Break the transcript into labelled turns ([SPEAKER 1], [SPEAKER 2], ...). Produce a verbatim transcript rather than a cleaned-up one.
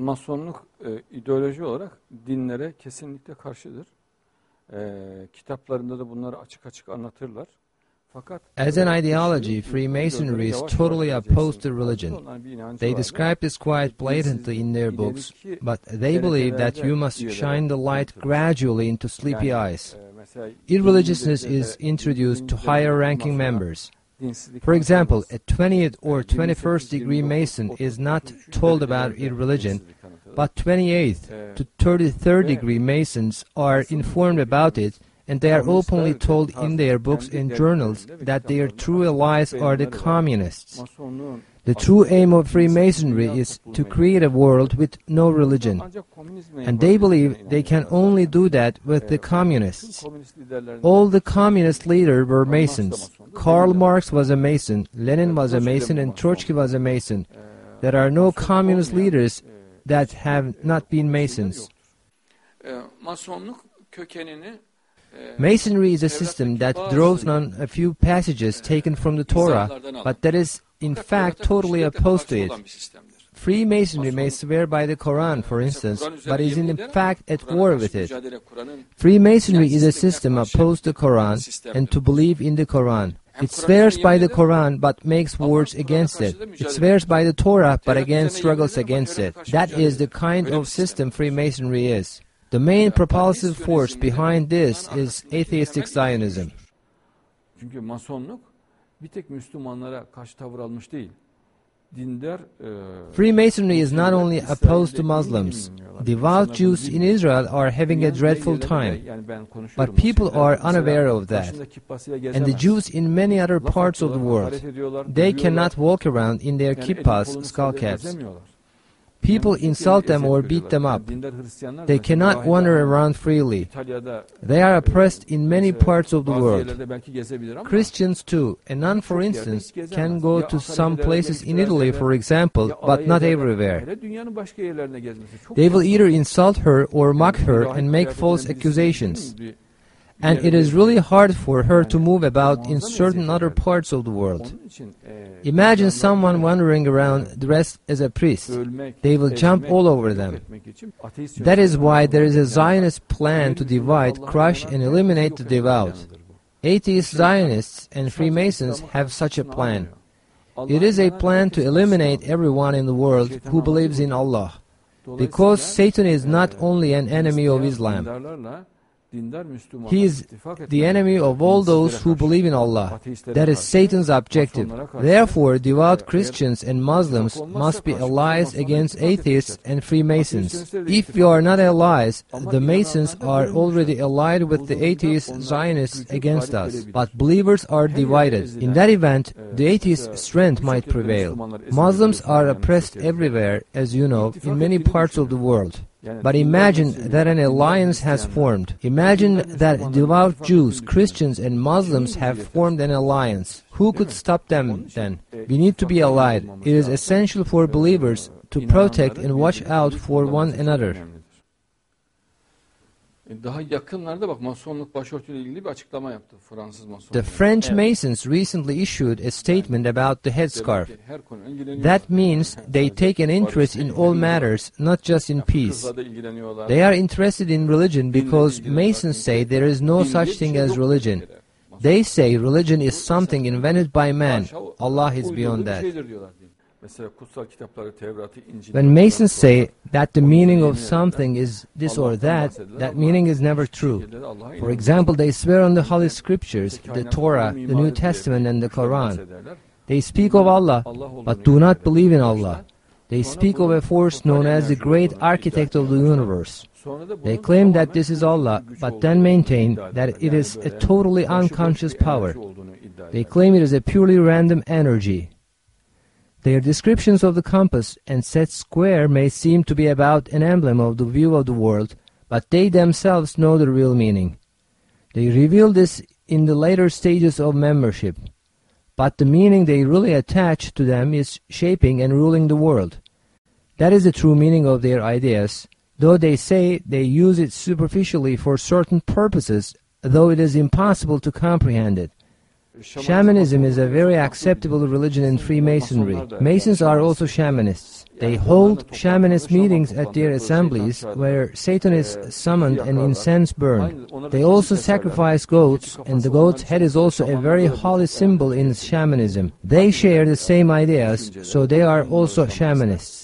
[SPEAKER 1] Masonluk e, ideoloji olarak dinlere kesinlikle karşıdır. E, kitaplarında da bunları açık açık anlatırlar.
[SPEAKER 2] As an ideology, Freemasonry is totally opposed to religion. They describe this quite blatantly in their books, but they believe that you must shine the light gradually into sleepy eyes. Irreligiousness is introduced to higher-ranking members. For example, a twentieth or twenty-first degree Mason is not told about irreligion, but twenty-eighth to thirty-third degree Masons are informed about it, and they are openly told in their books and journals that their true allies are the communists. The true aim of Freemasonry is to create a world with no religion, and they believe they can only do that with the communists. All the communist leaders were Masons. Karl Marx was a Mason, Lenin was a Mason, and Trotsky was a Mason. There are no communist leaders that have not been Masons. Masonry is a system that draws on a few passages taken from the Torah, but that is in fact totally opposed to it. Freemasonry may swear by the Quran, for instance, but is in fact at war with it. Freemasonry is a system opposed to the Quran and to believe in the Quran. It swears by the Quran but makes wars against it. It swears by the Torah but again struggles against it. That is the kind of system Freemasonry is. The main propulsive force behind this is atheistic Zionism.
[SPEAKER 1] Çünkü Masonluk bir tek Müslümanlara karşı tavır almış değil.
[SPEAKER 2] Freemasonry is not only opposed to Muslims. Devout Jews in Israel are having a dreadful time, but people are unaware of that. And the Jews in many other parts of the world, they cannot walk around in their kippas, skull caps. People insult them or beat them up. They cannot wander around freely. They are oppressed in many parts of the world. Christians too, a nun for instance, can go to some places in Italy, for example, but not everywhere. They will either insult her or mock her and make false accusations. And it is really hard for her to move about in certain other parts of the world. Imagine someone wandering around dressed as a priest. They will jump all over them. That is why there is a Zionist plan to divide, crush, and eliminate the devout. Atheist Zionists and Freemasons have such a plan. It is a plan to eliminate everyone in the world who believes in Allah, because Satan is not only an enemy of Islam. He is the enemy of all those who believe in Allah. That is Satan's objective. Therefore, devout Christians and Muslims must be allies against atheists and Freemasons. If we are not allies, the Masons are already allied with the atheist Zionists against us. But believers are divided. In that event, the atheist strength might prevail. Muslims are oppressed everywhere, as you know, in many parts of the world. But imagine that an alliance has formed. Imagine that devout Jews, Christians, and Muslims have formed an alliance. Who could stop them then? We need to be allied. It is essential for believers to protect and watch out for one another.
[SPEAKER 1] Daha yakınlarda bak Masonluk başörtüyle ilgili bir açıklama yaptı Fransız Masonluk.
[SPEAKER 2] The French Masons recently issued a statement about the headscarf. That means they take an interest in all matters, not just in peace. They are interested in religion because Masons say there is no such thing as religion. They say religion is something invented by man. Allah is beyond that. When Masons say that the meaning of something is this or that, that meaning is never true. For example, they swear on the Holy Scriptures, the Torah, the New Testament, and the Quran. They speak of Allah, but do not believe in Allah. They speak of a force known as the great architect of the universe. They claim that this is Allah, but then maintain that it is a totally unconscious power. They claim it is a purely random energy. Their descriptions of the compass and set square may seem to be about an emblem of the view of the world, but they themselves know the real meaning. They reveal this in the later stages of membership, but the meaning they really attach to them is shaping and ruling the world. That is the true meaning of their ideas, though they say they use it superficially for certain purposes, though it is impossible to comprehend it. Shamanism is a very acceptable religion in Freemasonry. Masons are also shamanists. They hold shamanist meetings at their assemblies where Satan is summoned and incense burned. They also sacrifice goats, and the goat's head is also a very holy symbol in shamanism. They share the same ideas, so they are also shamanists.